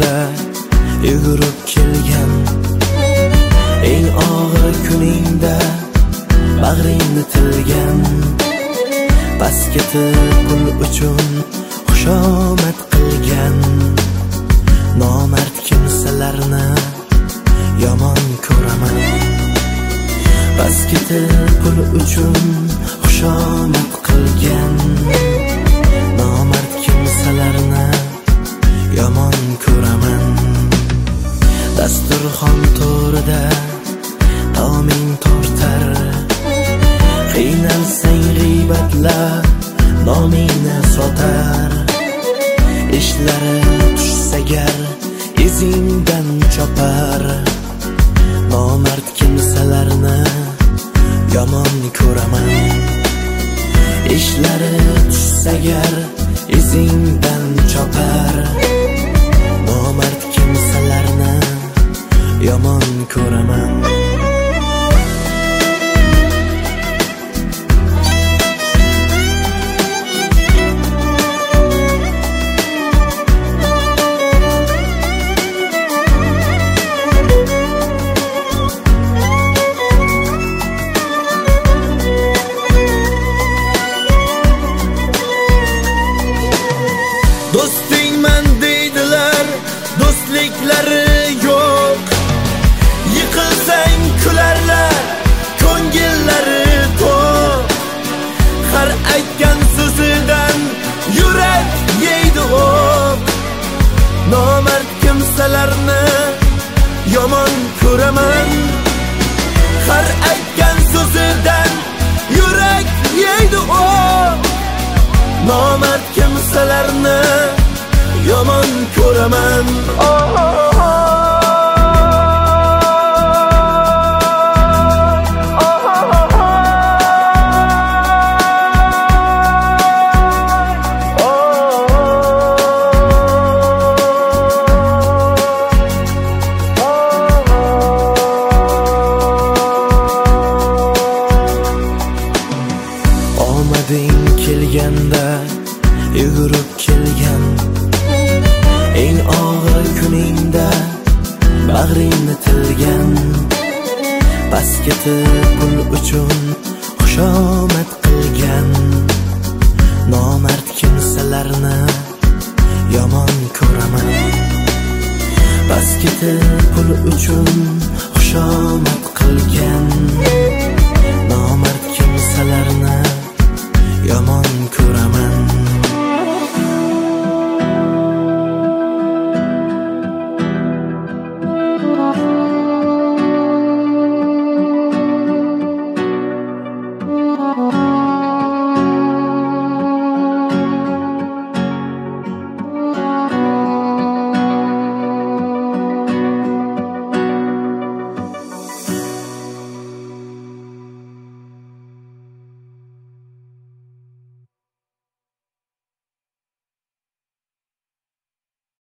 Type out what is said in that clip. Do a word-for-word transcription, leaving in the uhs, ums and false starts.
kelganda yugurib kelgan, eng og'ir kuningda bag'ringni tilgan, pastga pul uchun xushomad qilgan nomard kimsalarni yomon ko'raman. Pastga pul uchun xushomad qilgan nomard kimsalarni yomon ko'raman. Dasturxon to'rida taoming tortar, qiynalsang g'iybatlab nomingni sotar. Ishlari tushsa gar izingdan chopar, nomard kimsalarni yomon ko'raman. Ishlari tushsa gar izingdan chopar, nomard kimsalarni yomon ko'raman. Do'stingman deydilar, do'stliklari yo'q. Yiqilsang kularlar, ko'ngillari to'q. Har aytgan so'zidan yurak yeydi o'q. Nomard kimsalarni yomon ko'raman. Har aytgan so'zidan yurak yeydi o'q. Nomard kimsalarni yomon ko'raman. Oh, oh, oh. Omading kelganda yugurib kelgan, eng og'ir kuningda bag'ringni tilgan, pastga pul uchun xushomad qilgan nomard kimsalarni yomon ko'raman. Pastga pul uchun xushomad qilgan nomard kimsalarni yomon ko'raman.